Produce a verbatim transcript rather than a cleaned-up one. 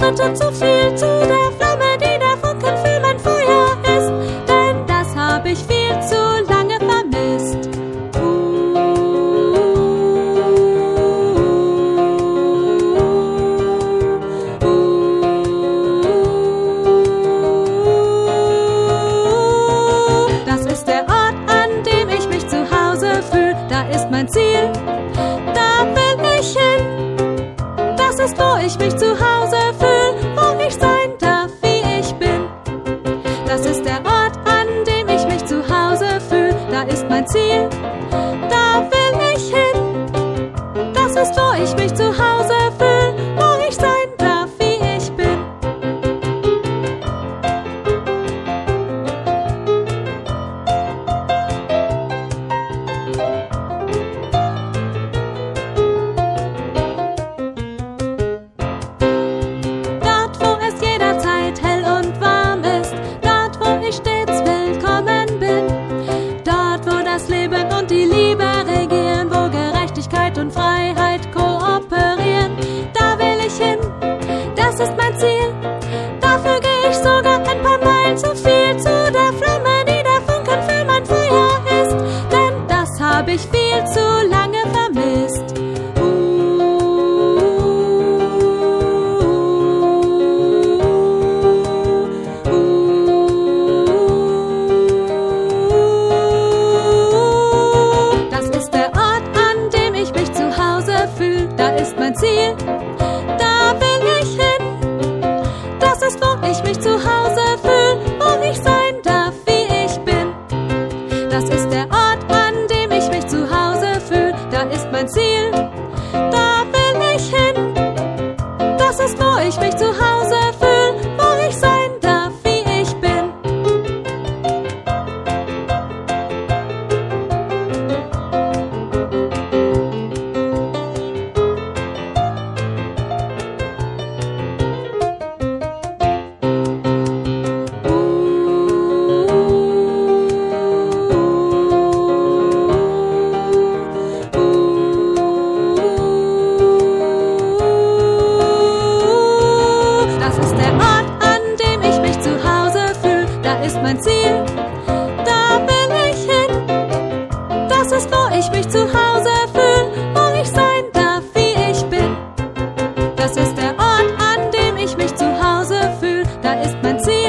gehörte zu viel, zu der Flamme, die der Funken für mein Feuer ist, denn das hab ich viel zu lange vermisst. Das ist der Ort, an dem ich mich zu Hause fühl, da ist mein Ziel, da will ich hin. Das ist, wo ich mich zu Hause fühl, wo ich sein darf, wie ich bin. Das ist der Ort, an dem ich mich zu Hause fühl, da ist mein Ziel, da will ich hin. Das ist, wo ich mich zu Hause fühl, wo ich sein darf, wie ich bin. Dort, wo es jederzeit hell und warm ist, dort, wo ich stets willkommen bin, dort, wo das Leben und die Liebe regieren, wo Gerechtigkeit und Freiheit kooperieren, da will ich hin, das ist mein Ziel. Dafür gehe ich sogar ein paar Meilen zu viel, zu der Flamme, die der Funken für mein Feuer ist, denn das hab ich viel zu lange vermisst. Das ist der Ort, an dem ich mich zu Hause fühl, da ist mein Ziel, da will ich hin. Das ist, wo ich mich zu Hause fühl, wo ich sein darf, wie ich bin. Das ist der Ort, an dem ich mich zu Hause fühl, da ist mein Ziel, da will ich hin. Das ist, wo ich mich zu Hause fühl, wo ich sein darf, wie ich bin. Das ist der Ort, an dem ich mich zu Hause fühl, da ist mein Ziel, da will ich hin. Das ist, wo ich mich zu Hause fühl, wo ich sein darf, wie ich bin. Das ist der Ort, an dem ich mich zu Hause fühl, da ist mein Ziel,